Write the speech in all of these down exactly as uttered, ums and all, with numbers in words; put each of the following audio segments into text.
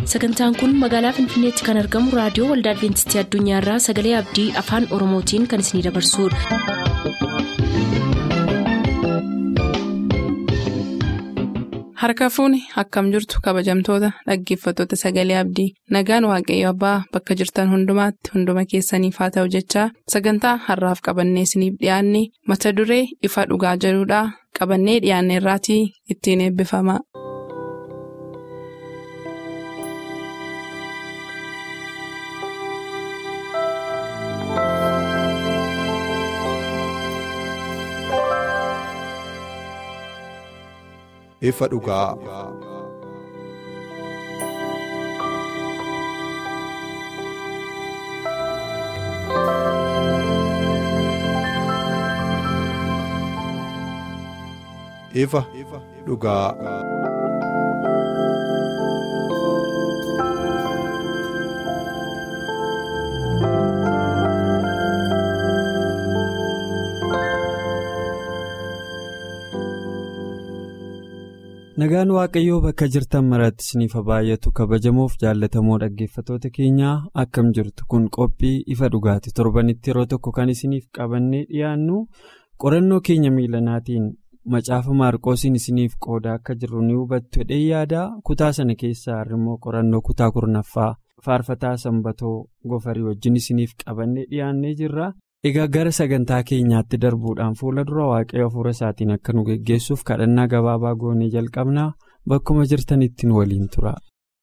Sagantaan kun magaalaa Finfinneetti kan argamu raadiyoo Waldaa Adwiintistii Addunyaarraa Sagalee Abdii Afaan Oromootiin kan isinidabarsudha. Harka fuuni akkam jirtu kabajamtoota dhaggeeffattoota Sagalee Abdii nagaan waaqayyo abbaa bakka jirtan hundumaatti hunduma keessaniif haa ta'u jechaa sagantaa har'aaf qabannee isiniif dhiyaanne mata duree ifa dhugaa jedhudhaa qabannee dhiyaanne irraatii ittiin eebbifama. Ifa dhugaa. Ifa dhugaa. Nagaan waaqayyoo bakka jirtan maratti isiniif baay'atu kabajamoof jaallatamoo dhaggeeffattoota keenyaa akkam jirtu kun qophii ifa dhugaati torbanitti yeroo tokko kan isiniif qabannee dhiyaannu qorannoo keenya miilanaatiin macaafa maarqoosiin isiniif qoodaa akka jirru ni hubattu jedhee yaada kutaa sana keessaa immoo qorannoo kutaa kurnaffaa faarfataa sanbatoo gofarii wajjin isiniif qabannee dhiyaannee jirra. Egaa gara sagantaa keenyaatti darbuudhaan fuula dura waaqayyo hafuura isaatiin akka nu geggeessuuf kadhannaa gabaabaa goonee jalqabnaa bakkuma jirtanittiin waliin tura.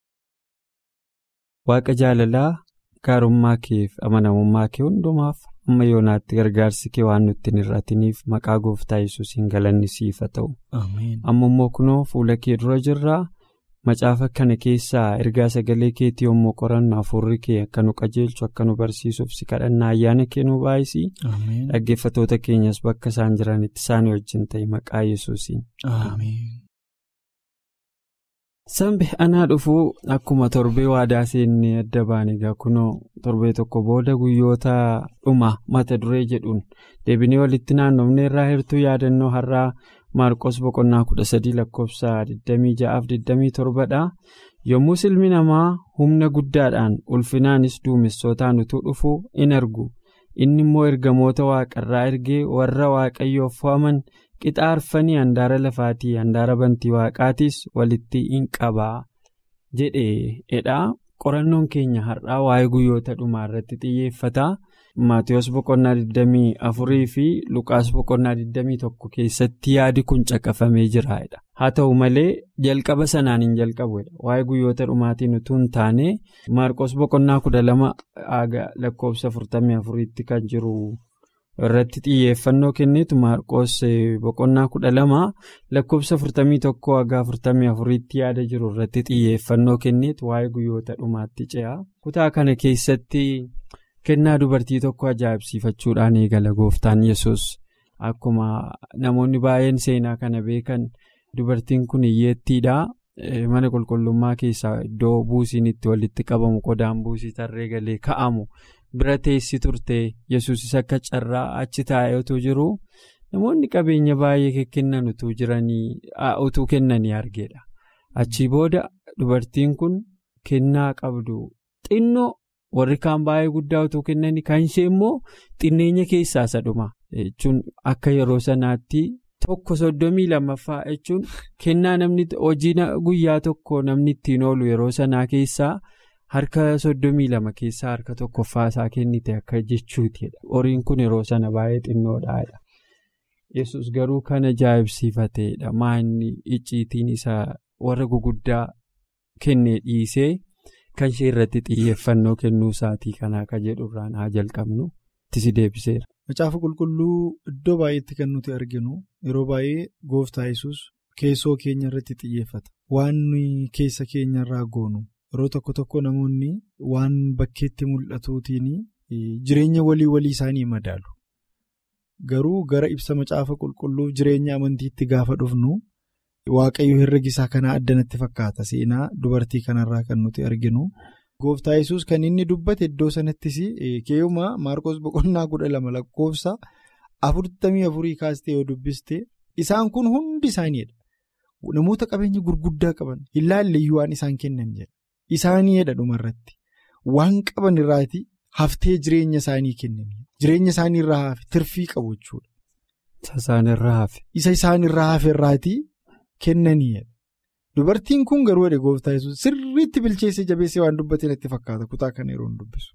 Waaqa jaalalaa gaarummaa keef amanamummaa kee hundumaaf amma yoonaatti gargaarsi kee waan nutti hin hir'atiniif maqaa gooftaa Yesuusiin galanni siif haa ta'u. Amma immoo kunoo fuula kee dura jirraa. Macaafa kana keessaa ergaa sagalee keetii yommuu qorannu hafuurri kee akka nu qajeelchu akka nu barsiisuuf si kadhannaa ayyaana kee nu baay'isii dhaggeeffattoota keenyas bakka isaan jiranitti isaanii wajjin ta'e maqaa Yesuusiin. Sanbe anaa dhufuu akkuma torbee waadaa seennee adda baane egaa kunoo torbee tokko booda guyyoota dhuma mata duree jedhuun deebinee walitti naannofnee irraa hirtuu yaadannoo har'aa. Maarqos boqonnaa kudha sadii lakkoofsa digdamii ja'aaf digdamii torbadha. Yommuu ilmi namaa humna guddaadhaan ulfinaanis duumessootaan utuu dhufuu in argu. Inni immoo ergamoota waaqarraa ergee warra waaqayyoof waaman qixa arfanii handaara lafaatii handaara bantii waaqaatiis walitti in qabaa jedheedha. Qorannoon keenya har'aa waa'ee guyyoota dhumaa irratti xiyyeeffata. Maatiyos boqonnaa digdamii afurii fi Luqaas boqonnaa digdamii tokko keessatti yaadi kun caqafamee jiraadha. Haa ta'u malee jalqaba sanaan hin jalqabudha. Waa'ee guyyoota dhumaatiin utuu hin taane Maarqos boqonnaa kudha lama lakkoofsa afurtamii afuriitti kan jiru irratti xiyyeeffannoo kennitu Maarqos boqonnaa kudha lama lakkoofsa afurtamii tokko haga afurtamii afuriitti yaada jiru irratti xiyyeeffannoo kennitu waa'ee guyyoota dhumaatti ce'a. Kutaa kana keessatti. Kennaa dubartii tokko ajaa'ibsiifachuudhaan eegala gooftaan Yesuus akkuma namoonni baay'een seenaa kana beekan dubartiin kun hiyyeettiidha. Mana qulqullummaa keessaa iddoo buusiin itti walitti qabamu qodaan buusii tarree galee ka'amu bira teessi turte Yesuusis akka carraa achi taa'ee utuu jiru namoonni qabeenya baay'ee kennan utuu jiranii utuu kennanii argeedha. Achii booda dubartiin kun kennaa qabdu xinnoo. Warri kaan baay'ee guddaa utuu kennanii kan ishee immoo xinneenya keessaa isa dhuma jechuun akka yeroo sanaatti tokko soddomii lammaffaa jechuun kennaa namni hojii guyyaa tokko namni ittiin oolu yeroo sanaa keessaa harka soddomii lama keessaa harka tokkoffaa isaa kennite akka jechuutidha. Horiin kun yeroo sana baay'ee xinnoodha. Yesus garuu kan ajaa'ibsiifateedha. Maanni icciitiin isaa warra guguddaa kennee dhiisee. Kan ishee irratti xiyyeeffannoo kennuu isaatii kanaa akka jedhurraan haa jalqabnu itti deebiseera. Macaafa qulqulluu iddoo baay'eetti kan nuti arginu yeroo baay'ee gooftaa Yesuus keessoo keenya irratti xiyyeeffata. Waan keessa keenya irraa goonu yeroo tokko tokko namoonni waan bakkeetti mul'atuutiin jireenya walii walii isaanii madaalu. Garuu gara ibsa macaafa qulqulluu jireenya amantiitti gaafa dhufnu. Waaqayyo herregisaa kanaa addanatti fakkaata seenaa dubartii kanarraa kan nuti arginu gooftaa Yesuus kan inni dubbate iddoo sanattis keeyuma Maarqos boqonnaa kudha lama lakkoofsa afurtamii afurii kaastee yoo dubbiste isaan kun hundi isaaniidha namoota qabeenya gurguddaa qaban hin laalleeyyuu waan isaan kennan jedha isaanii jedha dhumarratti waan qaban irraati haftee jireenya isaanii kennanii jireenya isaanii irraa hafe tirfii qabu jechuudha. Isa isaanirraa hafe. Isa isaanirraa hafe irraati kennanii. Dubartiin kun garuu jedhe gooftaa Yesuus sirriitti bilcheessee jabeessee waan dubbatee natti fakkaata kutaa kana yeroo hin dubbisu.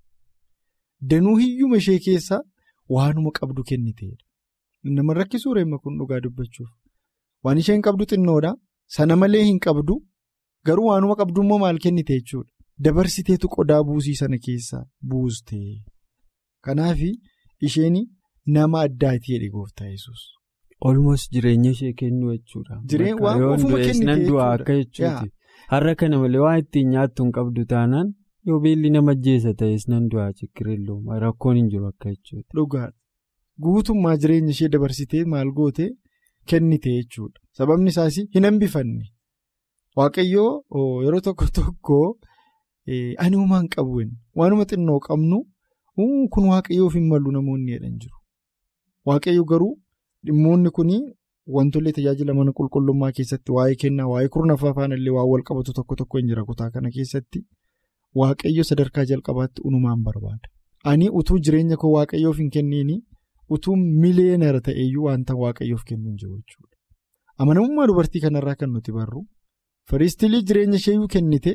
Danuu hiyyuma ishee keessaa waanuma qabdu kenniteedha. Nama rakkisuu reemma kun dhugaa dubbachuuf. Waan isheen qabdu xinnoodha. Sana malee hin qabdu garuu waanuma qabdu immoo maal kennite jechuudha. Dabarsiteetu qodaa buusii sana keessaa buuste. Kanaaf isheen nama addaati jedhe gooftaa Yesuus. Olmoos jireenya ishee kennuu jechuudha. Jireenya waan ofuma kennite jechuudha. Akka jechuuti. Har'a kana malee waan ittiin nyaattu hin qabdu taanaan yoo beelli nama ajjeessa ta'es nan du'aa chikkirilloo rakkoon hin jiru akka jechuudha. Dhugaadha. Guutummaa jireenya ishee dabarsitee maal goote kennite jechuudha. Sababni isaas hin hambifanne. Waaqayyoo yeroo tokko tokko ani uumaan qabu waanuma xinnoo qabnu kun waaqayyoof hin malu namoonni jedhan jiru. Waaqayyo garuu dhimmoonni kun wantoonni tajaajila mana qulqullummaa keessatti waa'ee kennaa waa'ee kurnaffaa faanallee waan wal qabatu tokko tokko hin jira kutaa kana keessatti waaqayyo sadarkaa jalqabaatti unumaan barbaada. Ani utuu jireenya koo waaqayyoof hin kenniini utuu miliyeenara ta'eyyuu wanta waaqayyoof kennu hin jiru jechuudha. Amanamummaa dubartii kanarraa kan nuti barru firiistilii jireenya isheeyyuu kennite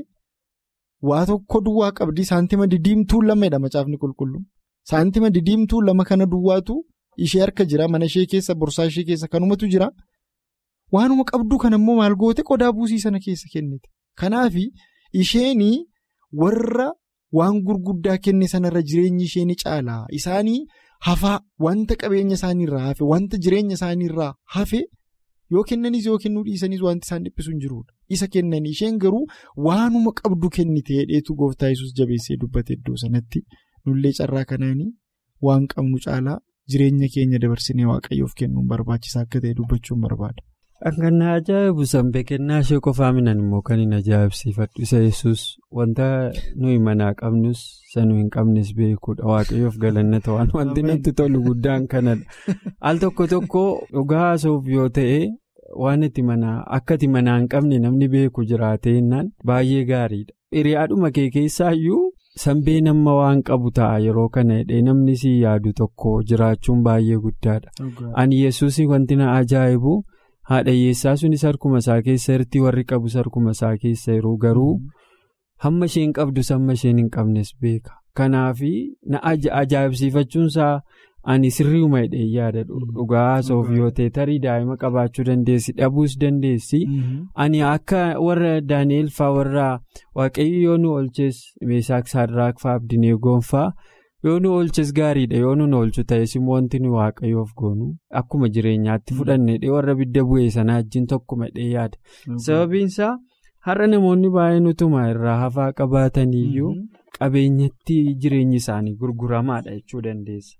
waa tokko duwwaa qabdi saantima didiimtuu lamadha macaafni qulqulluun. Saantima didiimtuu lama kana duwwaatu ishee harka jira mana ishee keessa borsaa ishee keessa kanumatu jira. Waanuma qabdu kan immoo maal goote qodaa buusii sana keessa kennite. Kanaaf isheenii warra waan gurguddaa kenne sanarra jireenyi isheenii caalaa isaanii hafaa wanta qabeenya isaaniirraa hafe wanta jireenya isaaniirraa hafe yoo kennanis yoo kennuu dhiisanis wanti isaan dhiphisu hin jirudha. Isa kennanii isheen garuu waanuma qabdu kennite hedheetu gooftaa Yesuus jabeessee dubbate iddoo sanatti nullee carraa kanaanii waan qabnu caalaa jireenya keenya dabarsinee waaqayyoof kennuun barbaachisaa akka ta'e dubbachuun barbaada. Kan na ajaa'ibu sanbee kennaa ishee qofaa minan immoo kan hin ajaa'ibsiifadhu isa Yesuus wanta nuyi manaa qabnus isa nuyi hin qabnes beekuudha waaqayyoof galannata waan wanti natti tolu guddaan kanadha. Al tokko tokko dhugaa haasa'uuf yoo ta'e waan itti manaa akka itti manaa hin qabne namni beeku jiraatee innaan baay'ee gaariidha. Hiriyaadhuma kee keessaayyuu sanbee nama waan qabu ta'a yeroo kana hidhee namni si yaadu tokko jiraachuun baay'ee guddaadha. Ani Yesuusii wanti na ajaa'ibu. Haadha hiyyeessaa sunis harkuma isaa keessa jirti warri qabus harkuma isaa keessa jiru garuu hamma isheen qabdu hamma isheen hin qabnes beeka. Kanaaf na ajaa'ibsiifachuunsaa ani sirriuma hidhee yaada dhugaa haasa'uuf yoo ta'e tarii daa'ima qabaachuu dandeessi dhabuus dandeessi. Ani akka warra Daani'eel fa'aa warra waaqayyo yoo nu oolches Meesaak Saadraak fa'aa Abdineegoon fa'aa. Yoo nu oolches gaariidha yoo nu oolchu ta'es immoo wanti nu waaqayyoof goonu akkuma jireenyaatti fudhannee warra bidda bu'ee sanaa wajjin tokkuma dhee yaada. Sababiinsaa har'a namoonni baay'een utuma irraa hafaa qabaataniyyuu qabeenyatti jireenyi isaanii gurguramaadha jechuu dandeessa.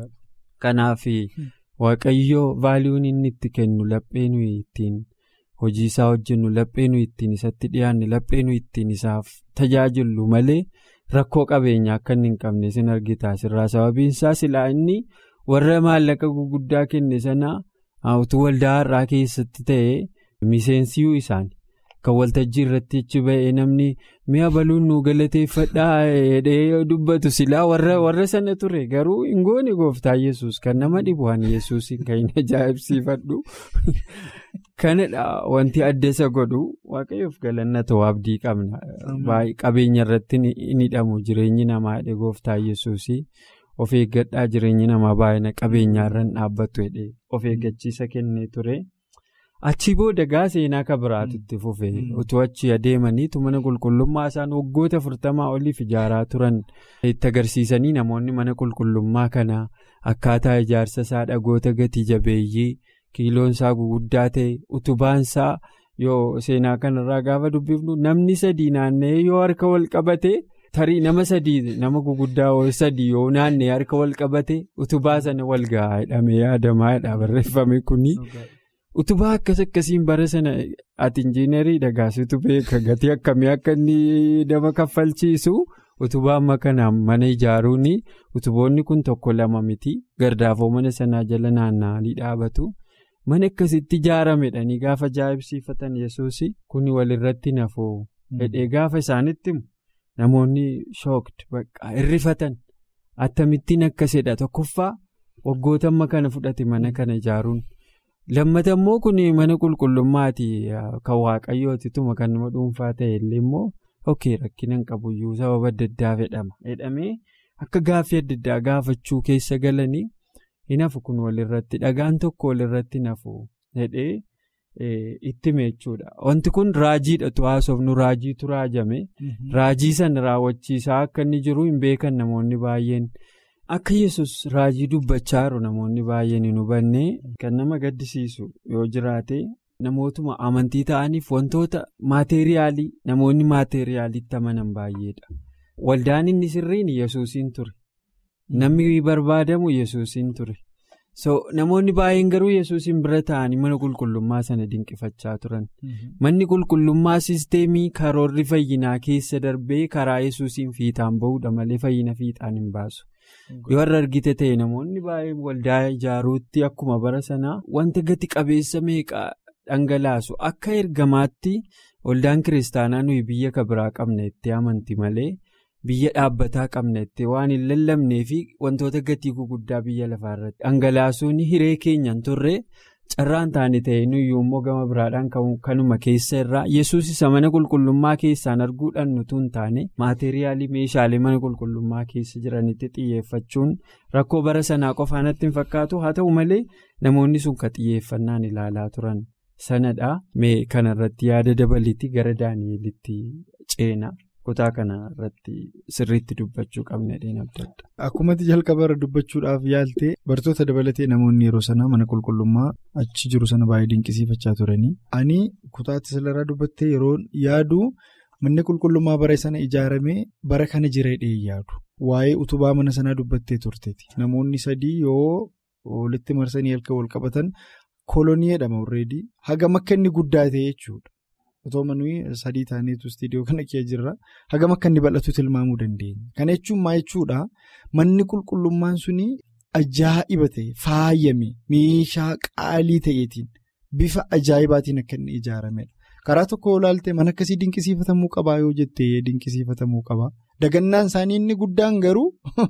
Kanaaf waaqayyoo vaaliyuun inni itti kennu laphee nuyi ittiin hojii isaa hojjennu laphee nuyi ittiin isatti dhiyaanne laphee nuyi ittiin isaaf tajaajillu malee. Rakkoo qabeenyaa akka inni hin qabne sin argita asirraa sababiinsaa silaa inni warra maallaqa gurguddaa kenne sana utuu waldaa har'aa keessatti ta'e miseensiyuu isaanii kan waltajjii irratti achi ba'ee namni mi'a baluun nu galateeffadhaa jedhee dubbatu silaa warra sana ture garuu hin goone gooftaa Yesuus kan nama dhibu waan Yesuusin kan hin ajaa'ibsiifadhu. Kanadha wanti adda isa godhu waaqayyoof galannata abdii qabna. Qabeenya irratti ni hidhamu jireenyi namaa jedhe gooftaa Yesuusii of eeggadhaa jireenyi namaa baay'ina qabeenyaarra hin dhaabbatu jedhe of eeggachiisa kennee ture. Achi booda gaa seenaa kan biraatu itti fufe utuu achi adeemaniitu mana qulqullummaa isaan waggoota afurtamaa oliif ijaaraa turan itti agarsiisanii namoonni mana qulqullummaa kana akkaataa ijaarsa isaa dhagoota gatii jabeeyyii. Kiiloon isaa guguddaa ta'e utubaan isaa yoo seenaa kanarraa gaafa dubbifnu namni sadii naanna'ee yoo harka wal qabate tarii nama sadii nama guguddaa sadii yoo naanna'ee harka wal qabate utubaa sana wal gahaa jedhamee yaadamaadha barreeffame kuni. Utubaa akkas akkasiin bara sana ati injiinarii dhagaasitu beeka gatii akkamii akka inni nama kaffalchiisu utubaa amma kanaan mana ijaaruun utuboonni kun tokko lama miti gardaafoo mana sanaa jala naanna'anii dhaabatu. Mana akkasitti ijaaramedhanii gaafa ajaa'ibsiifatan Yesuus kuni walirratti nafuu Hidhee gaafa isaanitti namoonni shooked bakka hirrifatan akkamittiin akkasidha tokkoffaa waggoota amma kana fudhate mana kana ijaaruun. Lammata immoo kun mana qulqullummaati kan waaqayyooti tuma kan nama dhuunfaa ta'e illee immoo okkee rakkinan qabuyyuu sababa adda addaa fedhama jedhamee akka gaaffii adda addaa gaafachuu keessa galanii hin hafu kun walirratti dhagaan tokko walirratti nafu jedhee itti meechuudha. Wanti kun raajiidha tu haasofnu raajiitu raajame raajii sana raawwachiisaa akka inni jiru hin beekan namoonni baay'een. Akka Yesus raajii dubbachaa jiru namoonni baay'een hin hubanne kan nama gaddisiisu yoo jiraate namootuma amantii ta'aniif wantoota maateeriyaalii namoonni maateeriyaaliitti amanan baay'eedha. Waldaan inni sirriin Yesuusiin ture. Namni barbaadamu Yesuusiin ture. So namoonni baay'een garuu Yesuusiin bira ta'anii mana qulqullummaa sana dinqifachaa turan. Manni qulqullummaa siisteemii karoorri fayyinaa keessa darbee karaa Yesuusiin fiixaan bahuudha malee fayyina fiixaan hin baasu. Yoo har'a argite ta'e namoonni baay'een waldaa ijaaruutti akkuma bara sanaa wanta gati qabeessa meeqa dhangalaasu akka ergamaatti waldaan kiristaanaa nuyi biyya kabiraa qabna itti amanti malee biyya dhaabbataa qabna itti waan hin lallabnee fi wantoota gatii guguddaa biyya lafaarratti dhangalaasuun hiree keenyan turre carraan taane ta'e nuyyuu immoo gama biraadhaan kanuma keessa irraa Yesuus isa mana qulqullummaa keessaan arguudhaan nutu hin taane maateeriyaalii meeshaalee mana qulqullummaa keessa jiranitti xiyyeeffachuun rakkoo bara sanaa qofaanatti hin fakkaatu haa ta'u malee namoonni sun ka xiyyeeffannaan ilaalaa turan sanadha mee kanarratti yaada dabalitti gara Daani'elitti ceena. Kutaa kana irratti sirriitti dubbachuu qabna dheena adda adda. Akkumatti jalqaba irra dubbachuudhaaf yaaltee bartoota dabalatee namoonni yeroo sana mana qulqullummaa achi jiru sana baay'ee dinqisiifachaa turanii. Ani kutaatti sirraa dubbattee yeroo yaadu manni qulqullummaa bara sana ijaaramee bara kana jireedhee yaadu. Waa'ee utubaa mana sanaa dubbattee turteeti. Namoonni sadii yoo walitti marsanii halkan wal qabatan kolonii jedhama already hagam akka inni guddaa ta'e jechuudha. Otoo manuu sadii taaneetu istiidiyoo kana kee jirra hagam akka inni bal'atu tilmaamuu dandeenya. Kana jechuun maa jechuudha manni qulqullummaan suni ajaa'iba ta'e faayame meeshaa qaalii ta'eetiin bifa ajaa'ibaatiin akka inni ijaaramedha. Karaa tokko ilaaltee mana akkasii dinqisiifatamuu qabaa yoo jettee dinqisiifatamuu qabaa. Dagannaan isaanii inni guddaan garuu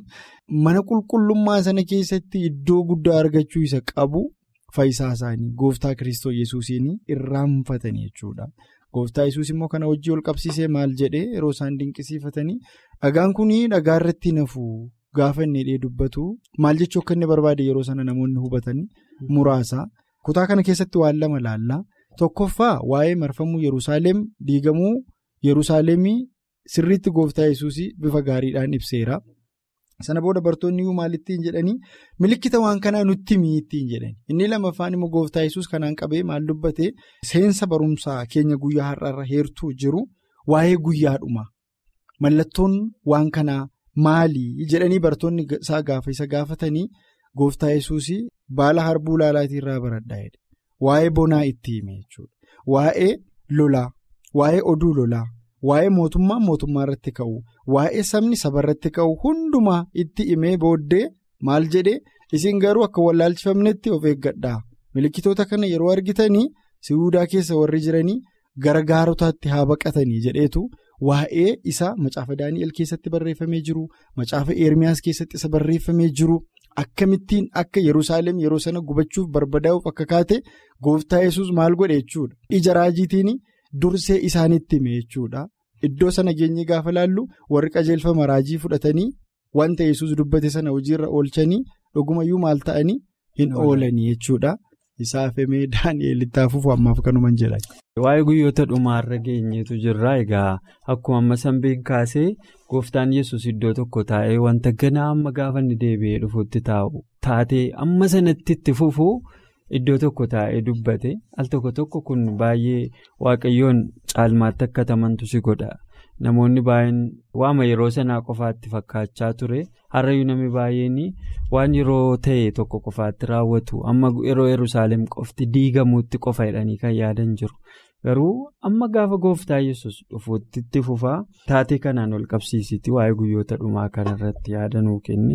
mana qulqullummaa sana keessatti iddoo guddaa argachuu isa qabu faayisaa isaanii gooftaa Kiristoos Yesuusiin irraanfatanii jechuudha. Gooftaa Yesuus immoo kana hojii ol qabsiisee maal jedhee yeroo isaan dinqisiifatanii dhagaan kun dhagaa irratti nafu gaafa inni dhee dubbatu maal jechuu akka inni barbaade yeroo sana namoonni hubatanii muraasa. Kutaa kana keessatti waan lama laallaa. Tokkoffaa waa'ee marfamuu Yerusaalem diigamuu Yerusaalemii sirriitti gooftaa Yesuus bifa gaariidhaan ibseera. Sana booda bartoonni iyyuu maalittiin jedhanii milikkita waan kanaa nutti miittiin jedhani. Inni lamaffaan immoo gooftaa Yesuus kanaan qabee maal dubbate seensa barumsaa keenya guyyaa har'aarra heertuu jiru waa'ee guyyaadhuma. Mallattoon waan kanaa maalii jedhanii bartoonni isaa gaafa isa gaafatanii gooftaa Yesuus baala harbuu laalaatii irraa baradhaa jedhe. Waa'ee bonaa itti hime jechuudha. Waa'ee lolaa, waa'ee oduu lolaa. Waa'ee mootummaa mootummaa irratti ka'u waa'ee sabni saba irratti ka'u hundumaa itti himee booddee maal jedhee isin garuu akka wallaalchifamnetti of eeggadhaa milikkitoota kana yeroo argitanii Sihuudaa keessa warri jiranii gara gaarotaatti haa baqatanii jedheetu waa'ee isa macaafa Daani'el keessatti barreeffamee jiru macaafa Eermiyaas keessatti isa barreeffamee jiru akkamittiin akka Yerusaalem yeroo sana gubachuuf barbadaa'uuf akka kaate gooftaa Yesuus maal godhe jechuudha ija raajiitiin. Dursee isaanitti hime jechuudha. Iddoo sana geenye gaafa laallu warri qajeelfama raajii fudhatanii wanta Yesuus dubbate sana hojiirra oolchanii dhugumayyuu maal ta'anii hin oolanii jechuudha. Isaaf himee Daani'elitti hafuuf ammaaf kanuman jedha. Waa'ee guyyoota dhumaarra geenyeetu jirra egaa akkuma amma sanbeen kaasee gooftaan Yesuus iddoo tokko taa'ee wanta ganaa amma gaafa inni deebi'ee dhufuutti taa'u taatee amma sanatti itti fufuu. Iddoo tokko taa'ee dubbate al tokko tokko kun baay'ee waaqayyoon caalmaatti akka tamantu si godha. Namoonni baay'een waama yeroo sanaa qofaatti fakkaachaa ture har'ayyuu namni baay'een waan yeroo ta'e tokko qofaatti raawwatu amma yeroo Yerusaalem qofti diigamuutti qofa jedhanii kan yaadan jiru. Garuu amma gaafa gooftaa Yesuus dhufuutti itti fufaa taatee kanaan ol qabsiisiti waa'ee guyyoota dhumaa kanarratti yaadanuu kenni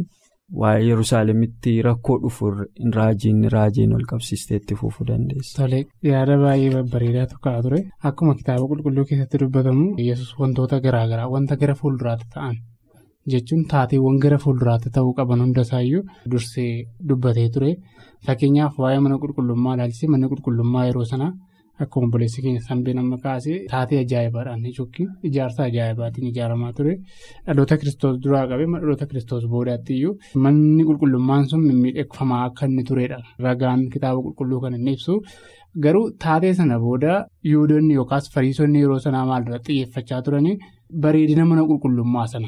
waa'ee Yerusaalemitti rakkoo dhufu raajiin raajiin ol qabsiistee itti fufuu dandeessa. Tole yaada baay'ee bareedaa tokko ture akkuma kitaaba qulqulluu keessatti dubbatamu Yesuus wantoota garaagaraa wanta gara fuulduraatti ta'an jechuun taateewwan gara fuulduraatti ta'uu qaban hundasaayyuu dursee dubbatee ture fakkeenyaaf waa'ee mana qulqullummaa ilaalchisee manni qulqullummaa yeroo sanaa akkuma obboleessi keenya sanbeen amma kaasee taatee ajaa'ibaadhaan yookiin ijaarsa ajaa'ibaatiin ijaaramaa ture dhaloota kiristoos duraa qabee dhaloota kiristoos boodaatti iyyuu manni qulqullummaan sun miidhagfamaa akka inni turedha ragaan kitaaba qulqulluu kan inni ibsu garuu taatee sana booda yihuudoonni yookaas fariisonni yeroo sanaa maalirratti xiyyeeffachaa turanii bareedina mana qulqullummaa sana.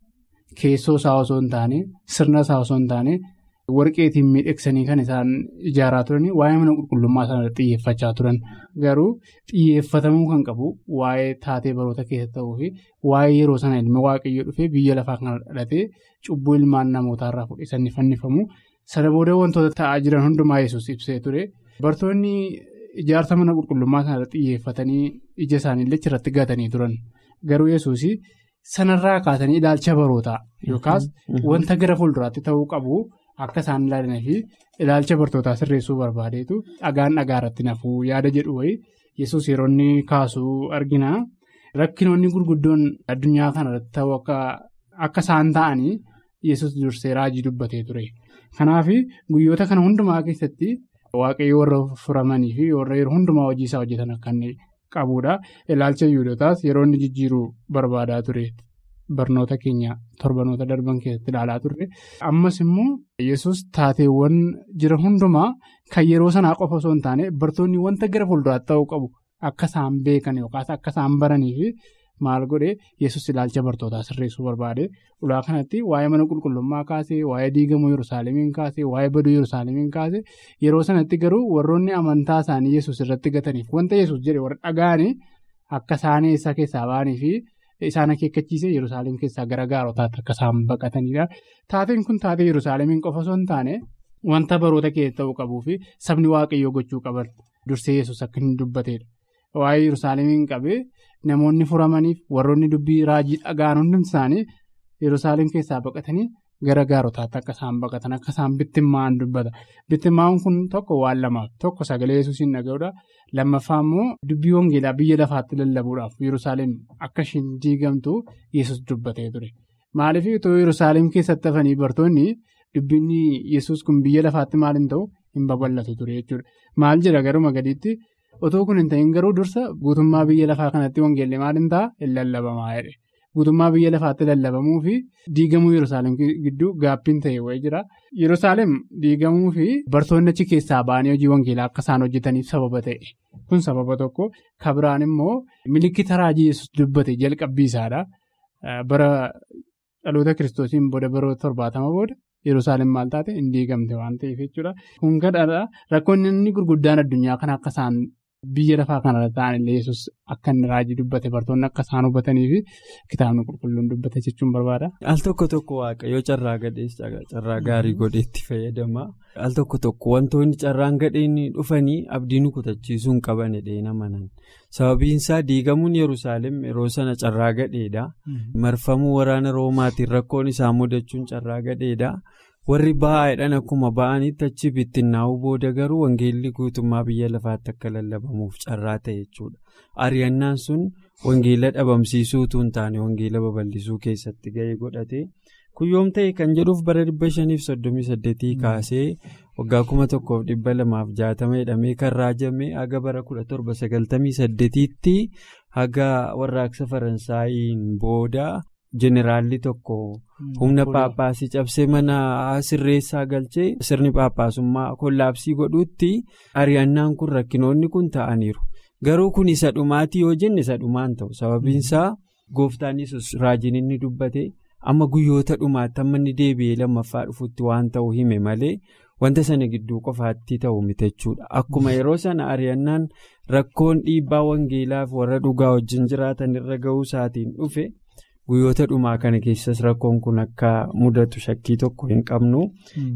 Keessoo isaa osoo hin taane sirna isaa osoo hin taane warqeetiin miidhagsanii kan isaan ijaaraa turanii waa'ee mana qulqullummaa sanarratti xiyyeeffachaa turan garuu xiyyeeffatamuu kan qabu waa'ee taatee baroota keessa ta'uu fi waa'ee yeroo sana ilmi waaqayyoo dhufee biyya lafaa kana dhalatee cubbuu ilmaan namootaarraa fudhisanii fannifamu sana booda wantoota ta'aa jiran hundumaa Yesuus ibsee ture bartoonni ijaarsa mana qulqullummaa sanarratti xiyyeeffatanii ija isaaniillee irratti gatanii turan garuu Yesuus. Sanarraa kaasanii ilaalcha barootaa yookaas wanta gara fuulduraatti ta'uu qabu akka isaan ilaalanii fi ilaalcha bartootaa sirreessuu barbaadeetu dhagaan dhagaa irratti nafuu yaada jedhu wayii Yesuus yeroo inni kaasuu argina rakkinoonni gurguddoon addunyaa kanarratti ta'uu akka isaan ta'anii Yesuus dursee raajii dubbatee ture. Kanaaf guyyoota kana hundumaa keessatti waaqayyo warra furamanii fi warra yeroo hundumaa hojii isaa hojjetan akka inni qabuudha. Ilaalcha Yihuudootaas yeroo inni jijjiiruu barbaadaa ture barnoota keenya torbanoota darban keessatti ilaalaa turre ammas immoo Yesuus taateewwan jira hundumaa kan yeroo sanaa qofa osoo hin taane bartoonni wanta gara fuulduraatti ta'uu qabu akka isaan beekan yookaas akka isaan baranii fi maal godhee Yesuus ilaalcha bartootaa sirreessuu barbaade ulaa kanatti waa'ee mana qulqullummaa kaasee waa'ee diigamuu Yerusaalemiin kaasee waa'ee baduu Yerusaalemiin kaasee yeroo sanatti garuu warroonni amantaa isaanii Yesuus irratti gataniif wanta Yesuus jedhe warra dhaga'anii akka isaan eessa keessaa ba'anii fi isaan akeekkachiisee Yerusaalem keessaa gara gaarotaatti akka isaan baqatanidha. Taateen kun taatee Yerusaalemiin qofa osoo hin taane wanta baroota keessa ta'uu qabuu fi sabni waaqayyoo gochuu qaban dursee Yesuus akka hin dubbatedha. Waa'ee Yerusaalemiin qabee namoonni furamaniif warroonni dubbii raajii dhagaan hundumti isaanii Yerusaalem keessaa baqatanii gara gaarotaatti akka isaan baqatan akka isaan bittimmaa'an dubbata. Bittimmaa'uun kun tokko waan lamaaf tokko sagalee Yesuusiin dhaga'uudha. Lammaffaa immoo dubbii wangeelaa biyya lafaatti lallabuudhaaf Yerusaalem akka isheen diigamtu Yesuus dubbatee ture. Maaliif itoo Yerusaalem keessatti hafanii bartoonni dubbiin Yesuus kun biyya lafaatti maal hin ta'u hin babal'atu ture jechuudha. Maal jedha garuma gadiitti otoo kun hin ta'in garuu dursa guutummaa biyya lafaa kanatti wangeelli maal hin ta'a hin lallabamaa jedhe. Guutummaa biyya lafaatti lallabamuu fi diigamuu Yerusaalem gidduu gaappiin ta'e wayii jira. Yerusaalem diigamuu fi bartoonni achi keessaa ba'anii hojii wangeelaa akka isaan hojjetaniif sababa ta'e. Kun sababa tokko kabiraan immoo milikkita raajii Yesuus dubbate jalqabbii isaadha. Bara dhaloota kiristoosiin booda baroota torbaatama booda Yerusaalem maal taate hin diigamte waan ta'eef jechuudha. Kun gadhaadha. Rakkoonni inni gurguddaan addunyaa kana akka isaan biyya lafaa kanarra ta'an illee Yesuus akka inni raajii dubbate bartoonni akka isaan hubatanii fi kitaabni qulqulluun dubbate jechuun barbaada. Al tokko tokko waaqayyoo carraa gadheessa carraa gaarii godheetti fayyadama. Al tokko tokko wantoonni carraan gadheen dhufanii abdii nu kutachiisuu hin qaban jedhee namanan. Sababiin isaa diigamuun Yerusaalem yeroo sana carraa gadheedha. Marfamuu waraana Roomaatiin rakkoon isaa mudachuun carraa gadheedha. Warri baay'eedhaan akkuma ba'anitti achi bittinnaa'uu booda garuu wangeelli guutummaa biyya lafaatti akka lallabamuuf carraa ta'e jechuudha. Ari'annaan sun wangeela dhabamsiisuutu hin taane wangeela babal'isuu keessatti gahee godhate. Kun yoom ta'e kan jedhuuf bara dhibba shaniif soddomii saddeetii kaasee waggaa kuma tokkoof dhibba lamaaf jaatama jedhamee kan raajame haga bara kudha torba sagaltamii saddeetiitti haga warraaqsa Faransaayiin booda. Jeneraalli tokko humna paappaasii cabsee mana sirreessaa galchee sirni paappaasummaa kollaabsii godhuutti ari'annaan kun rakkinoonni kun ta'aniiru. Garuu kun isa dhumaatii yoo jenne isa dhumaan ta'u sababiinsaa gooftaan Yesuus raajiin inni dubbate amma guyyoota dhumaatti amma inni deebi'ee lammaffaa dhufutti waan ta'u hime malee wanta sana gidduu qofaatti ta'u miti jechuudha. Akkuma yeroo sana ari'annaan rakkoon dhiibbaa wangeelaaf warra dhugaa wajjin jiraatan irra ga'uu isaatiin dhufe. Guyyoota dhumaa kana keessas rakkoon kun akka mudatu shakkii tokko hin qabnu.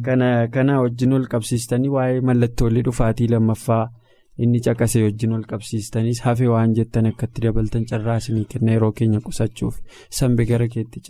Kana wajjin ol qabsiistanii waa'ee mallattoolee dhufaatii lammaffaa inni caqasee wajjin ol qabsiistanis hafe waan jettan akkatti dabaltan carraa isinii kenna yeroo keenya qusachuuf sanbe gara keetti ce'eera.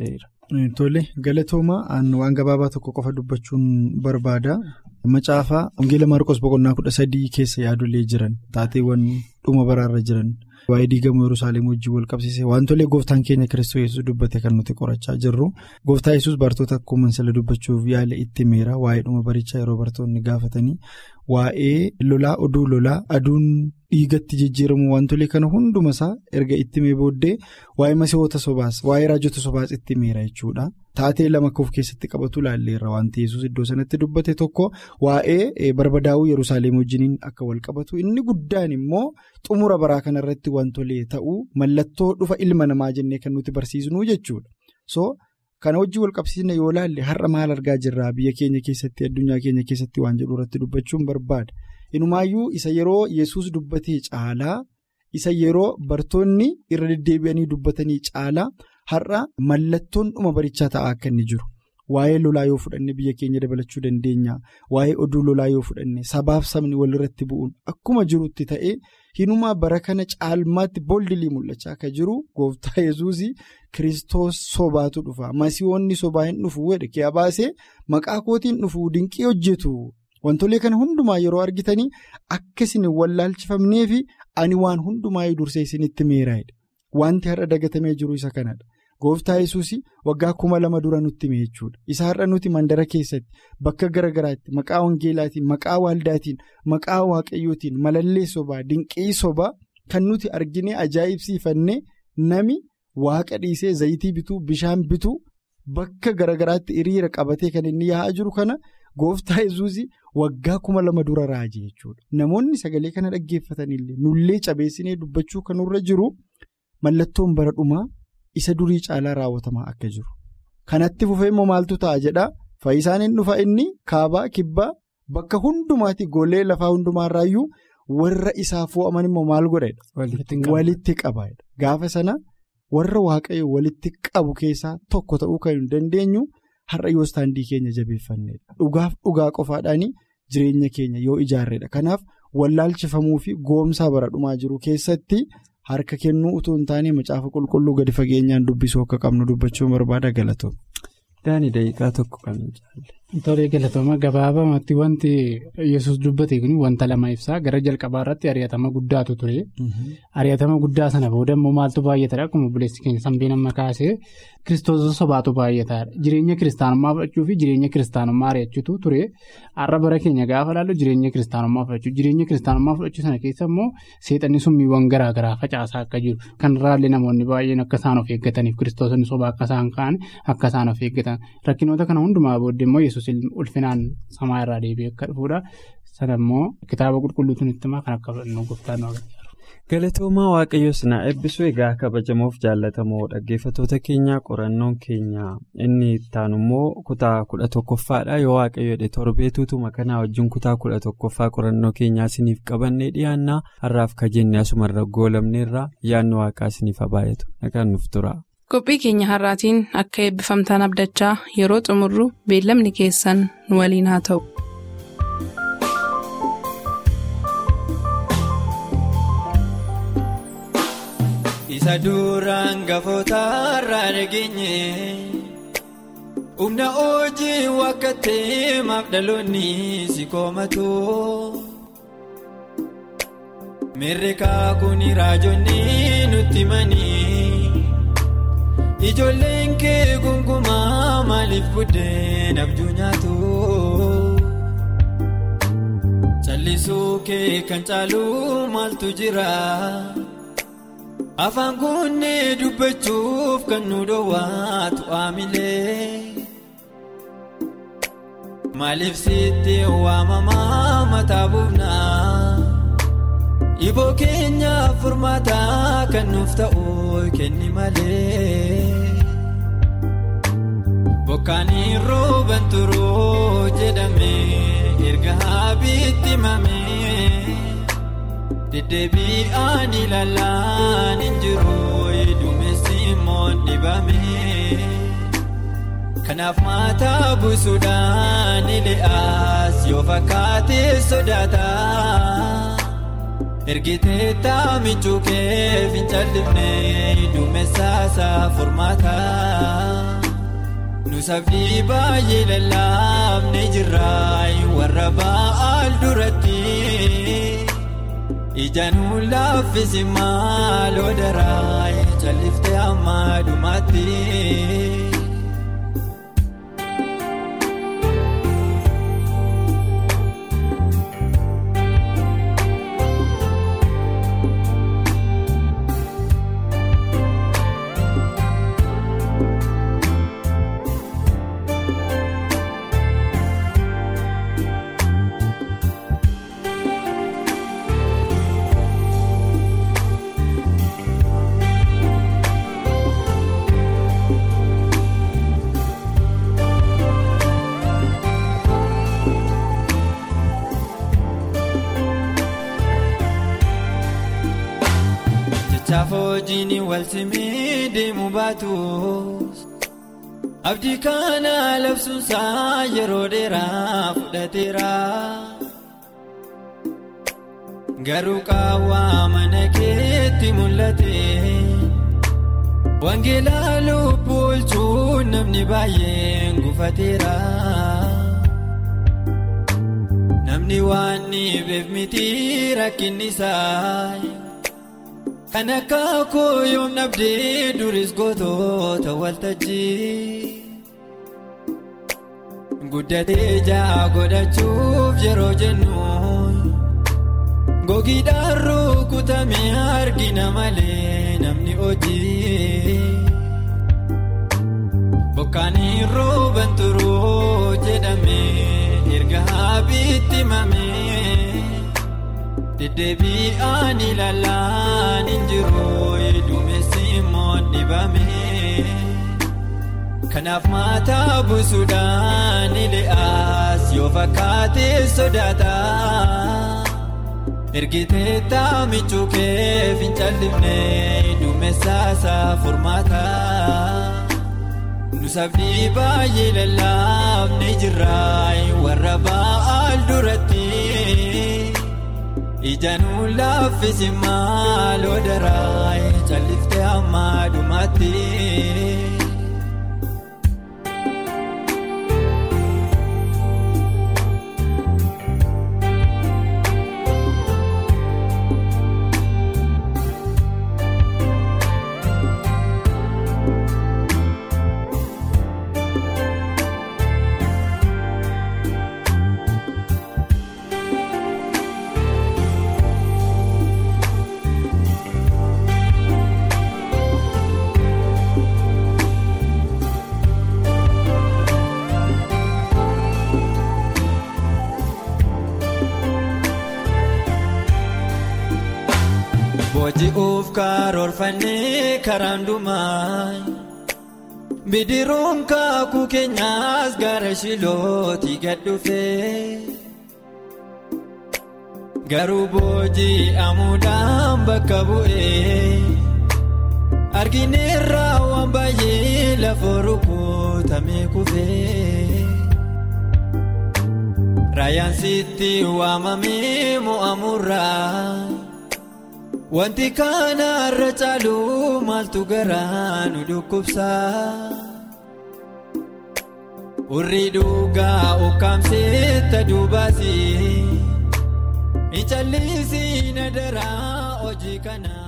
Tole galatooma waan gabaabaa tokko qofa dubbachuun barbaada. Macaafa Wangeela Maarqos boqonnaa kudha sadii keessa yaadolee jiran taateewwan dhuma baraarra jiran waa'ee diigamuu Yerusaalem wajjin wal qabsiise wantolee gooftaan keenya Kiristoos Yesuus dubbate kan nuti qorachaa jirru. Gooftaa Yesuus bartoota akkuma sala dubbachuuf yaala itti meera waa'ee dhuma barichaa yeroo bartoonni gaafatanii waa'ee lolaa oduu lolaa aduun dhiigatti jijjiiramu wantolee kana hundumasaa erga itti mee booddee waa'ee masiihoota sobaas waa'ee raajota sobaas itti meera jechuudha. Taatee lama of keessatti qabatu laalleerra wanti Yesuus iddoo sanatti dubbate tokko waa'ee barbadaa'uu Yerusaalem wajjiniin akka wal qabatu inni guddaan immoo xumura baraa kanarratti wantolee ta'uu mallattoo dhufa ilma namaa jennee kan nuti barsiisnu jechuudha. So kana wajjin wal qabsiisne yoo laalle har'a maal argaa jirra biyya keenya keessatti addunyaa keenya keessatti waan jedhu irratti dubbachuun barbaada. Inumaayyuu isa yeroo Yesuus dubbatee caalaa isa yeroo bartoonni irra deddeebi'anii dubbatanii caalaa har'a mallattoon dhuma barichaa ta'aa akka inni jiru. Waa'ee lolaa yoo fudhanne biyya keenya dabalachuu dandeenya. Waa'ee oduu lolaa yoo fudhanne sabaaf sabni walirratti bu'uun akkuma jirutti ta'ee hinumaa bara kana caalmaatti boldilii mul'achaa akka jiru gooftaa Yesuus Kiristoos sobaatu dhufa. Masiihoonni sobaa hin dhufu wedhe kee baasee maqaa kootiin dhufu dinqii hojjetu. Wantolee kana hundumaa yeroo argitanii akka isin wallaalchifamnee fi ani waan hundumaa dursee isinitti meeraa'edha. Wanti har'a dagatamee jiru isa kanadha. Gooftaa Yesuus waggaa kuma lama dura nutti hime jechuudha. Isa har'a nuti mandara keessatti bakka garagaraatti maqaa wangeelaatiin maqaa waaldaatiin maqaa waaqayyootiin malallee sobaa dinqii sobaa kan nuti argine ajaa'ibsiifannee nami waaqa dhiisee zayitii bituu bishaan bituu bakka garagaraatti hiriira qabatee kan inni yaa'aa jiru kana gooftaa Yesuus waggaa kuma lama dura raajee jechuudha. Namoonni sagalee kana dhaggeeffatanillee nullee cabeessinee dubbachuu kanurra jiru mallattoon bara dhumaa isa durii caalaa raawwatamaa akka jiru. Kanatti fufee immoo maaltu ta'a jedhaa fayyisaan hin dhufa inni kaabaa kibbaa bakka hundumaatti golee lafaa hundumaarraayyuu warra isaa fo'aman immoo maal godhedha walitti qabaadha. Gaafa sana warra waaqayyo walitti qabu keessaa tokko ta'uu kan hin dandeenyu har'a yoo istaandii keenya jabeeffannedha. Dhugaaf dhugaa qofaadhaanii jireenya keenya yoo ijaarredha. Kanaaf wallaalchifamuu fi goomsaa bara dhumaa jiru keessatti harka kennuu utuu hin taane macaafa qulqulluu gadi fageenyaan dubbisuu akka qabnu dubbachuu barbaada galatoom. Daanii daqiiqaa tokko kan hin caalle. Tolee galatooma gabaabamatti wanti Yesuus dubbate kun wanta lama ibsaa gara jalqabaa irratti ari'atama guddaatu ture. Ari'atama guddaa sana booda immoo maaltu baay'ataadha akkuma buleessi keenya sanbiin amma kaasee Kiristoos sobaatu baay'ataadha. Jireenya kiristaanummaa fudhachuu fi jireenya kiristaanummaa ari'achuutu ture. Har'a bara keenya gaafa ilaallu jireenya kiristaanummaa fudhachuu jireenya kiristaanummaa fudhachuu sana keessa immoo seexanni summiiwwan garaa garaa facaasaa akka jiru kan irraallee namoonni baay'een akka isaan of eeggataniif Kiristoosonni sobaa akka isaan ka'an akka isaan of eeggatan rakkinoota kana hundumaa booddee immoo ulfinaan samaa irraa deebi'ee akka dhufuudha. Sana immoo kitaaba qulqulluutu nutti himaa kan akka fudhannu gooftaan nu agarsiisa. Galatoomaa waaqayyoos na eebbisuu egaa kabajamoof jaallatamoo dhaggeeffattoota keenyaa qorannoon keenya inni ittaanu immoo kutaa kudha tokkoffaadha yoo waaqayyo jedhe torbeetutuma kanaa wajjin kutaa kudha tokkoffaa qorannoo keenyaa isiniif qabannee dhiyaannaa har'aaf kajennee asumarra goolamneerra yaadni waaqaa isiniif habaayatu nagaan nuuf tura. Qophii keenya har'aatiin akka eebbifamtaan abdachaa yeroo xumurru beellamni keessan nu waliin haa ta'u. Isa duraan gafoota irraa dhageenye humna hojii wakkatee maaf dhaloonni si koomatu mirreekaa kuni raajonni nutti manii. Ijoolleen kee gonkumaa maaliif buddeen abjuu nyaatu callisuu kee kan caalu maaltu jira afaan kunnee dubbachuuf kan nu dhoowwaatu aamilee maaliif sitti waamamaa mataa buufnaa iboo keenya furmaataa kan nuuf ta'u kenni malee bokkaanii rooban turuu jedhamee erga haabiitti mamee deddeebi'aan ilaalaan hin jiru duumessi immoo dhibamee kanaaf mataa buusuudhaan ile'aas yoo fakkaatee sodaataa. Ergitee taamichuu kee fincaldifnee duumessaasaa furmaataa Nusabdii baay'ee lallaafne jirraa warra ba'aal duratti ijaanuu laaffisi maaloo daraa calliftee amma dhumaatti. Chaafoojiin walsimii deemu baatus abdii kana labsuunsaa yeroo dheeraa fudhateera. Garuu qaawwaa mana keetti mul'ate wangeelaa lubbuu oolchuun namni baay'een gufateera. Namni waan dhibeef miti rakkinni isaa. Kan akka koo yoom nabdee duris gootoota waltajjii guddatee jaa godhachuuf yeroo jennu gogiidhaan rukutamee argina malee namni hojii bokkaanii rooban turuu jedhamee erga haabiitti mamee. Deddeebi'aan ilaalaan injiroo duumessi moon dhibame. Kanaaf mataa buusuudhaan ile'aas yoo fakkaatee sodaata. Ergitee taamichuu kee fincallifnee duumessaasaa furmaata. Nusabdii baay'ee lallaafne jirraa warra ba'aal duratti. Ijaanuu laaffisi maaloo daraa calliftee amma dhumaatti. Boojji'uuf karoorfannee karaan dhumaa bidiruun kaakuu keenyaas gara Shiilootii gad dhufee garuu booji'amuudhaan bakka bu'ee argineerraa waan baay'ee lafoo rukutamee kufee raayaan sitti waamamee mo'amurraa. Wanti kana irra caalu maaltu garaa nu dhukkubsaa. Urrii dhugaa ukkaamsee taduubaasi. Icaallisii na daraa hojii kana.